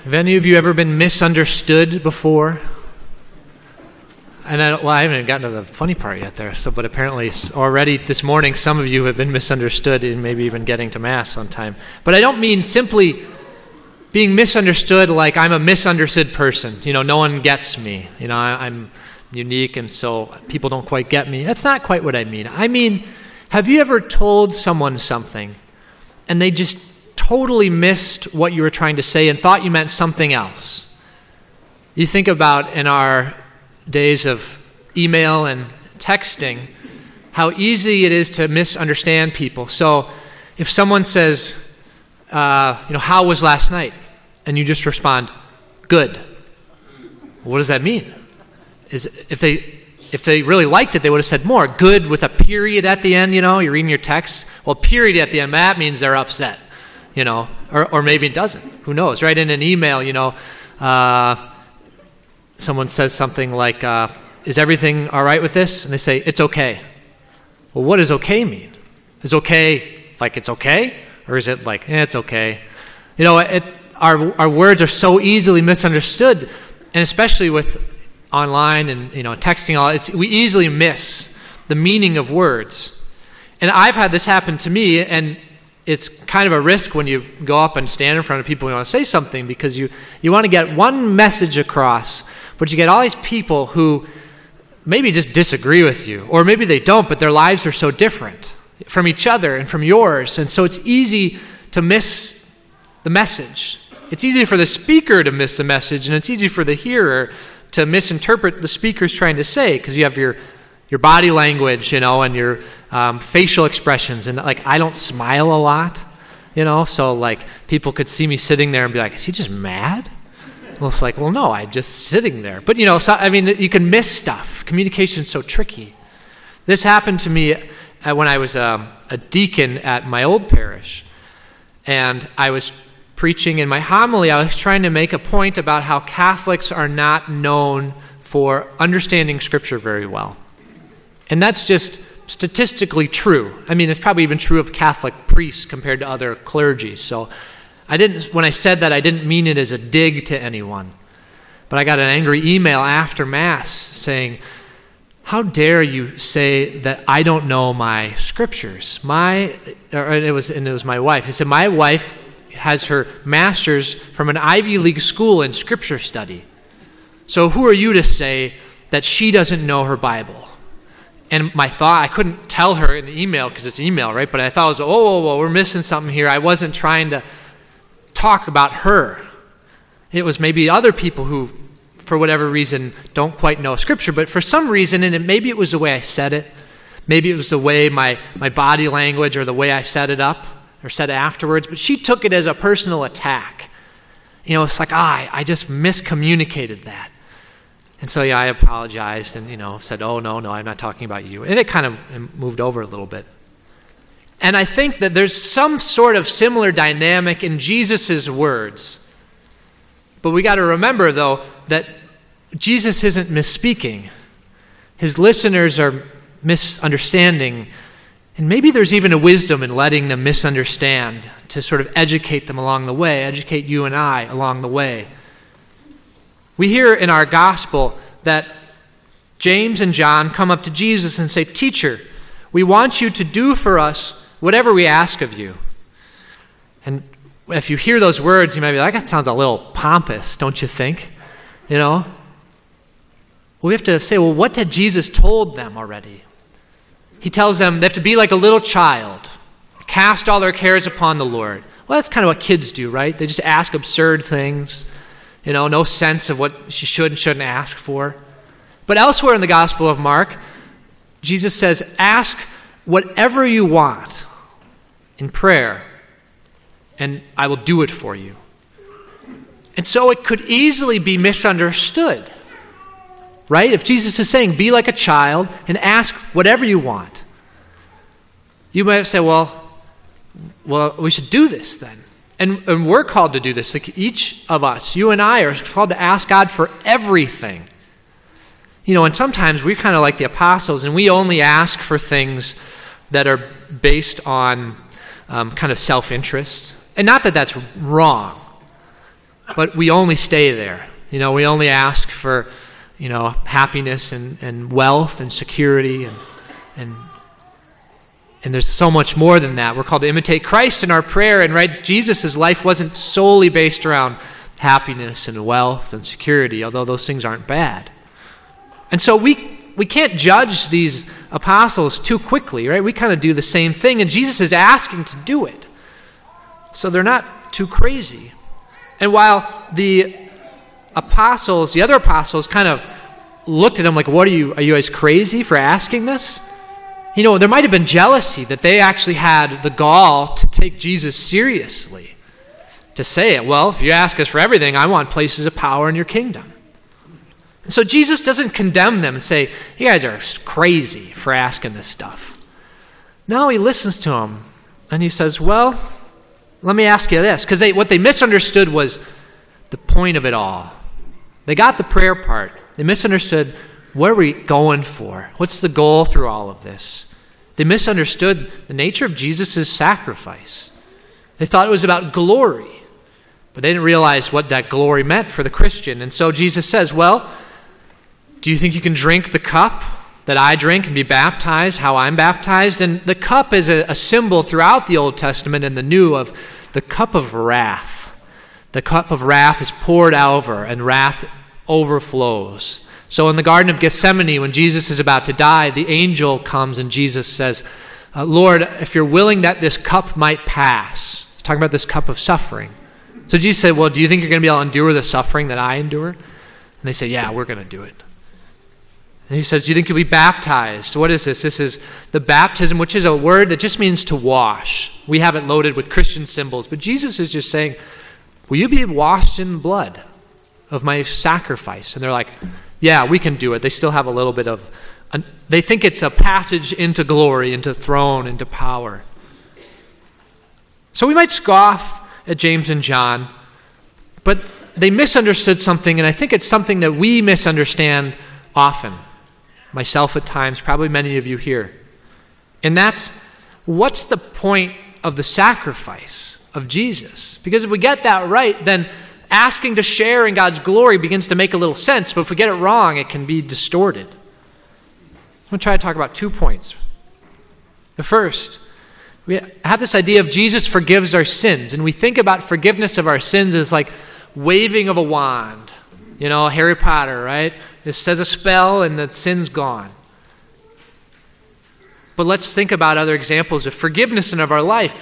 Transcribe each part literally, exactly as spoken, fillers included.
Have any of you ever been misunderstood before? And I, well, I haven't gotten to the funny part yet there. So, but apparently already this morning, some of you have been misunderstood and maybe even getting to Mass on time. But I don't mean simply being misunderstood like I'm a misunderstood person. You know, no one gets me. You know, I, I'm unique and so people don't quite get me. That's not quite what I mean. I mean, have you ever told someone something and they just totally missed what you were trying to say and thought you meant something else? You think about in our days of email and texting, how easy it is to misunderstand people. So if someone says, uh, you know, how was last night? And you just respond, good. What does that mean? Is if they if they really liked it, they would have said more. Good with a period at the end, you know, you're reading your text. Well, period at the end, that means they're upset, you know, or, or maybe it doesn't. Who knows? Right in an email, you know, uh, someone says something like, uh, is everything all right with this? And they say, it's okay. Well, what does okay mean? Is okay like it's okay? Or is it like, eh, it's okay? You know, it, our our words are so easily misunderstood, and especially with online and, you know, texting, all it's we easily miss the meaning of words. And I've had this happen to me, and it's kind of a risk when you go up and stand in front of people and you want to say something, because you, you want to get one message across, but you get all these people who maybe just disagree with you, or maybe they don't, but their lives are so different from each other and from yours, and so it's easy to miss the message. It's easy for the speaker to miss the message, and it's easy for the hearer to misinterpret the speaker's trying to say, because you have your your body language, you know, and your um, facial expressions. And like, I don't smile a lot, you know, so like people could see me sitting there and be like, is he just mad? Well, it's like, well, no, I'm just sitting there. But, you know, so, I mean, you can miss stuff. Communication's so tricky. This happened to me uh, when I was um, a deacon at my old parish. And I was preaching in my homily. I was trying to make a point about how Catholics are not known for understanding Scripture very well. And that's just statistically true. I mean, it's probably even true of Catholic priests compared to other clergy. So I didn't, when I said that, I didn't mean it as a dig to anyone. But I got an angry email after Mass saying, how dare you say that I don't know my Scriptures? My, or it was, and it was my wife. He said, my wife has her master's from an Ivy League school in Scripture study. So who are you to say that she doesn't know her Bible? And my thought, I couldn't tell her in the email because it's email, right? But I thought, it was, oh, whoa, whoa, we're missing something here. I wasn't trying to talk about her. It was maybe other people who, for whatever reason, don't quite know Scripture. But for some reason, and it, maybe it was the way I said it, maybe it was the way my, my body language or the way I set it up or said it afterwards, but she took it as a personal attack. You know, it's like, ah, I just miscommunicated that. And so, yeah, I apologized and, you know, said, oh, no, no, I'm not talking about you. And it kind of moved over a little bit. And I think that there's some sort of similar dynamic in Jesus' words. But we got to remember, though, that Jesus isn't misspeaking. His listeners are misunderstanding. And maybe there's even a wisdom in letting them misunderstand to sort of educate them along the way, educate you and I along the way. We hear in our gospel that James and John come up to Jesus and say, Teacher, we want you to do for us whatever we ask of you. And if you hear those words, you might be like, that sounds a little pompous, don't you think? You know? Well, we have to say, well, what had Jesus told them already? He tells them they have to be like a little child, cast all their cares upon the Lord. Well, that's kind of what kids do, right? They just ask absurd things. You know, no sense of what she should and shouldn't ask for. But elsewhere in the Gospel of Mark, Jesus says, ask whatever you want in prayer, and I will do it for you. And so it could easily be misunderstood, right? If Jesus is saying, be like a child and ask whatever you want, you might say, well, well, we should do this then. And, and we're called to do this. Like each of us, you and I, are called to ask God for everything. You know, and sometimes we're kind of like the apostles, and we only ask for things that are based on um, kind of self-interest. And not that that's wrong. but we only stay there. You know, we only ask for, you know, happiness and, and wealth and security, and and and there's so much more than that. We're called to imitate Christ in our prayer, and right, Jesus' life wasn't solely based around happiness and wealth and security, although those things aren't bad. And so we we can't judge these apostles too quickly, right? We kind of do the same thing, and Jesus is asking to do it. So they're not too crazy. And while the apostles, the other apostles kind of looked at him like, what are you, are you guys crazy for asking this? You know, there might have been jealousy that they actually had the gall to take Jesus seriously, to say it, well, if you ask us for everything, I want places of power in your kingdom. And so Jesus doesn't condemn them and say, you guys are crazy for asking this stuff. No, he listens to them, and he says, well, let me ask you this, because they, what they misunderstood was the point of it all. They got the prayer part. They misunderstood, what are we going for? What's the goal through all of this? They misunderstood the nature of Jesus' sacrifice. They thought it was about glory, but they didn't realize what that glory meant for the Christian. And so Jesus says, well, do you think you can drink the cup that I drink and be baptized how I'm baptized? And the cup is a, a symbol throughout the Old Testament and the New of the cup of wrath. The cup of wrath is poured over, and wrath overflows. So in the Garden of Gethsemane, when Jesus is about to die, the angel comes and Jesus says, uh, Lord, if you're willing that this cup might pass. He's talking about this cup of suffering. So Jesus said, well, do you think you're going to be able to endure the suffering that I endure? And they say, yeah, we're going to do it. And he says, do you think you'll be baptized? What is this? This is the baptism, which is a word that just means to wash. We have it loaded with Christian symbols, but Jesus is just saying, will you be washed in blood of my sacrifice? And they're like, yeah, we can do it. They still have a little bit of, an, they think it's a passage into glory, into throne, into power. So we might scoff at James and John, but they misunderstood something, and I think it's something that we misunderstand often. Myself at times, probably many of you here. And that's, what's the point of the sacrifice of Jesus? Because if we get that right, then asking to share in God's glory begins to make a little sense, but if we get it wrong, it can be distorted. I'm going to try to talk about two points. The first, we have this idea of Jesus forgives our sins, and we think about forgiveness of our sins as like waving of a wand. You know, Harry Potter, right? It says a spell and the sin's gone. But let's think about other examples of forgiveness in of our life.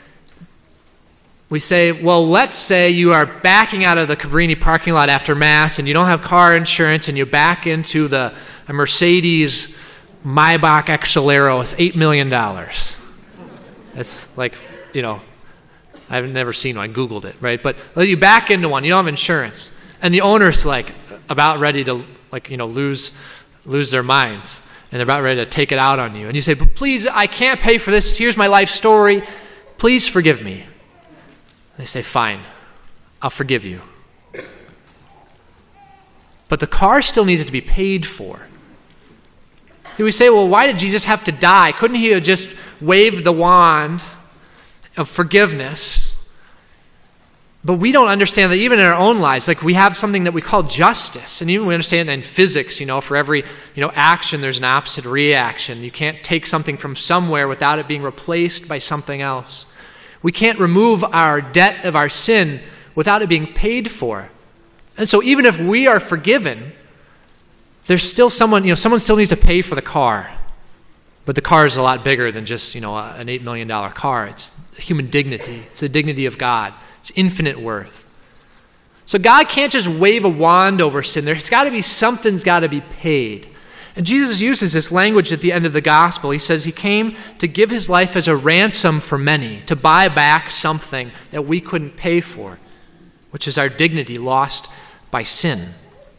We say, well, let's say you are backing out of the Cabrini parking lot after Mass and you don't have car insurance and you back into the a Mercedes Maybach Excelero. It's eight million dollars. It's like, you know, I've never seen one. I Googled it, right? But you back into one. You don't have insurance. And the owner's like about ready to, like, you know, lose lose their minds. And they're about ready to take it out on you. And you say, but please, I can't pay for this. Here's my life story. Please forgive me. They say, fine, I'll forgive you. But the car still needs to be paid for. We say, well, why did Jesus have to die? Couldn't he have just waved the wand of forgiveness? But we don't understand that even in our own lives, like we have something that we call justice. And even we understand that in physics, you know, for every, you know, action, there's an opposite reaction. You can't take something from somewhere without it being replaced by something else. We can't remove our debt of our sin without it being paid for. And so even if we are forgiven, there's still someone, you know, someone still needs to pay for the car. But the car is a lot bigger than just, you know, an eight million dollars car. It's human dignity. It's the dignity of God. It's infinite worth. So God can't just wave a wand over sin. There's got to be something's got to be paid. And Jesus uses this language at the end of the gospel. He says he came to give his life as a ransom for many, to buy back something that we couldn't pay for, which is our dignity lost by sin.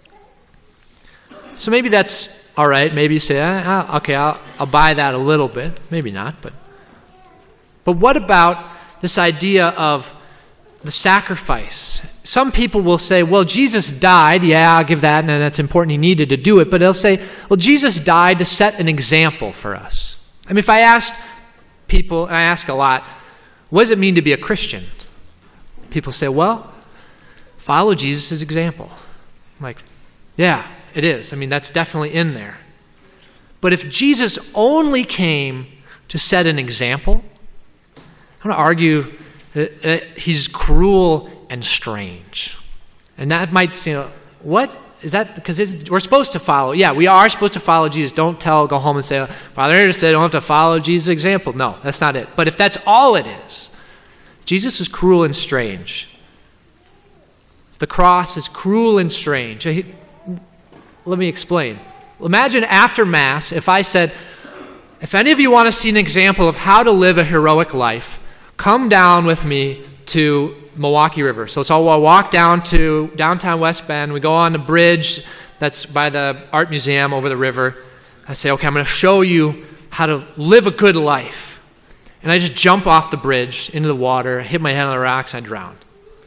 So maybe that's all right. Maybe you say, ah, okay, I'll, I'll buy that a little bit. Maybe not, but but what about this idea of the sacrifice? Some people will say, well, Jesus died. Yeah, I'll give that, and that's important. He needed to do it. But they'll say, well, Jesus died to set an example for us. I mean, if I asked people, and I ask a lot, what does it mean to be a Christian? People say, well, follow Jesus' example. I'm like, yeah, it is. I mean, that's definitely in there. But if Jesus only came to set an example, I'm going to argue that, that he's cruel and strange. And that might seem, what? Is that, because we're supposed to follow. Yeah, we are supposed to follow Jesus. Don't tell, go home and say, Father Aaron said I don't have to follow Jesus' example. No, that's not it. But if that's all it is, Jesus is cruel and strange. The cross is cruel and strange. Let me explain. Imagine after Mass, if I said, if any of you want to see an example of how to live a heroic life, come down with me to Milwaukee River. So, so we'll walk down to downtown West Bend. We go on the bridge that's by the art museum over the river. I say, okay, I'm going to show you how to live a good life. And I just jump off the bridge into the water, hit my head on the rocks, I drown.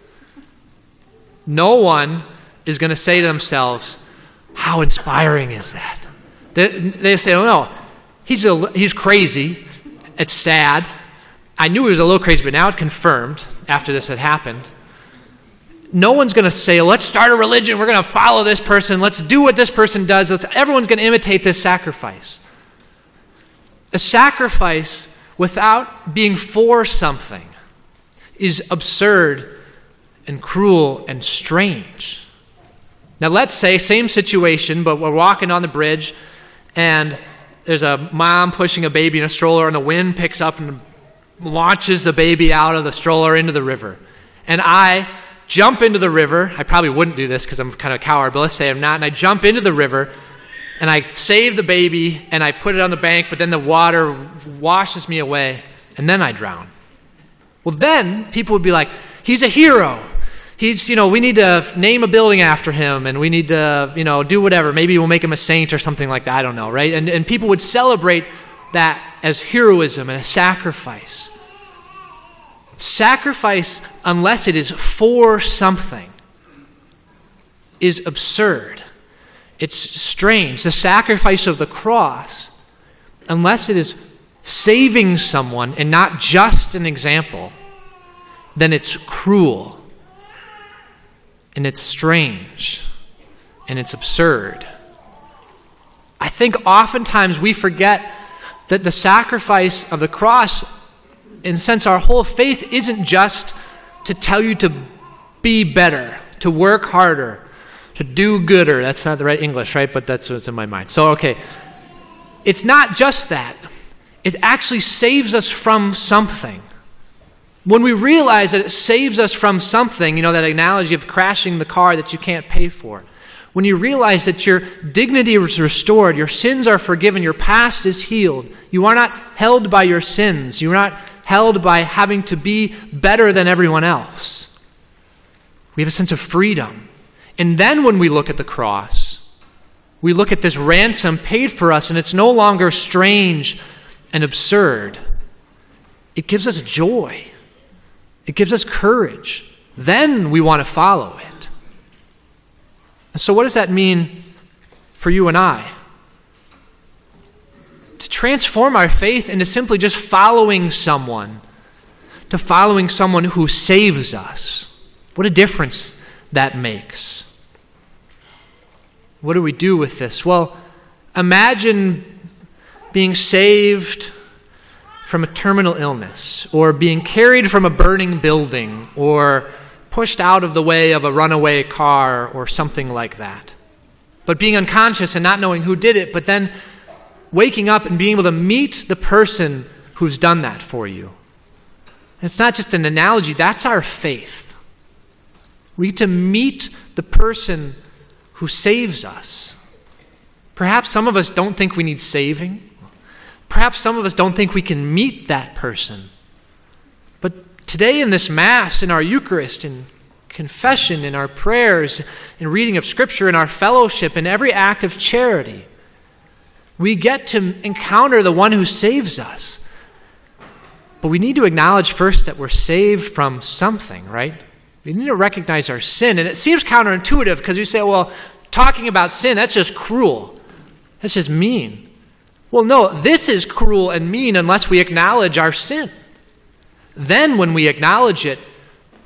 No one is going to say to themselves, how inspiring is that? They, they say, oh no, he's, a, he's crazy. It's sad. I knew he was a little crazy, but now it's confirmed after this had happened. No one's going to say, let's start a religion. We're going to follow this person. Let's do what this person does. Let's, everyone's going to imitate this sacrifice. A sacrifice without being for something is absurd and cruel and strange. Now let's say, same situation, but we're walking on the bridge and there's a mom pushing a baby in a stroller and the wind picks up and launches the baby out of the stroller into the river. And I jump into the river. I probably wouldn't do this because I'm kind of a coward, but let's say I'm not. And I jump into the river and I save the baby and I put it on the bank, but then the water washes me away and then I drown. Well, then people would be like, he's a hero. He's, you know, we need to name a building after him and we need to, you know, do whatever. Maybe we'll make him a saint or something like that. I don't know, right? And, and people would celebrate that as heroism and a sacrifice. Sacrifice, unless it is for something, is absurd. It's strange. The sacrifice of the cross, unless it is saving someone and not just an example, then it's cruel. And it's strange. And it's absurd. I think oftentimes we forget that the sacrifice of the cross, in a sense, our whole faith isn't just to tell you to be better, to work harder, to do gooder. That's not the right English, right? But that's what's in my mind. So, okay. It's not just that. It actually saves us from something. When we realize that it saves us from something, you know, that analogy of crashing the car that you can't pay for. When you realize that your dignity is restored, your sins are forgiven, your past is healed, you are not held by your sins, you're not held by having to be better than everyone else. We have a sense of freedom. And then when we look at the cross, we look at this ransom paid for us, and it's no longer strange and absurd. It gives us joy. It gives us courage. Then we want to follow it. So what does that mean for you and I? To transform our faith into simply just following someone, to following someone who saves us. What a difference that makes. What do we do with this? Well, imagine being saved from a terminal illness, or being carried from a burning building, or pushed out of the way of a runaway car or something like that. But being unconscious and not knowing who did it, but then waking up and being able to meet the person who's done that for you. It's not just an analogy, that's our faith. We get to meet the person who saves us. Perhaps some of us don't think we need saving. Perhaps some of us don't think we can meet that person. But today in this Mass, in our Eucharist, in confession, in our prayers, in reading of Scripture, in our fellowship, in every act of charity, we get to encounter the one who saves us. But we need to acknowledge first that we're saved from something, right? We need to recognize our sin. And it seems counterintuitive because we say, well, talking about sin, that's just cruel. That's just mean. Well, no, this is cruel and mean unless we acknowledge our sin. Then when we acknowledge it,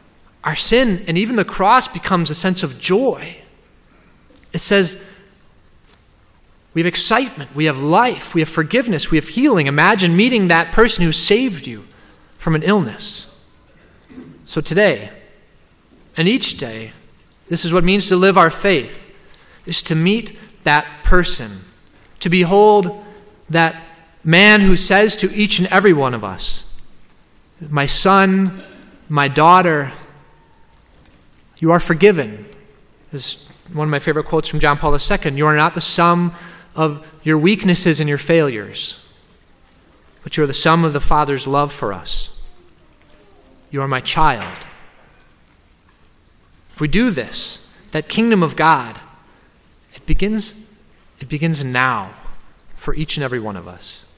our sin and even the cross becomes a sense of joy. It says we have excitement, we have life, we have forgiveness, we have healing. Imagine meeting that person who saved you from an illness. So today, and each day, this is what it means to live our faith, is to meet that person, to behold that man who says to each and every one of us, my son, my daughter, you are forgiven. This is one of my favorite quotes from John Paul the Second. You are not the sum of your weaknesses and your failures, but you are the sum of the Father's love for us. You are my child. If we do this, that kingdom of God, it begins, it begins now for each and every one of us.